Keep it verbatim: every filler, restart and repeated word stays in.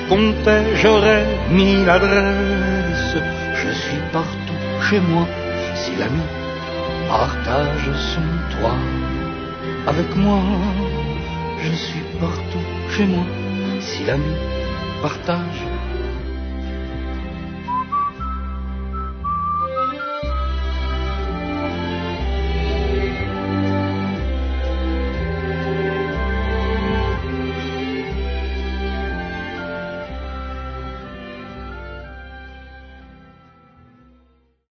comptait, j'aurais mis l'adresse. Je suis partout chez moi, si l'ami partage son toit avec moi. Je suis partout chez moi, si l'ami partage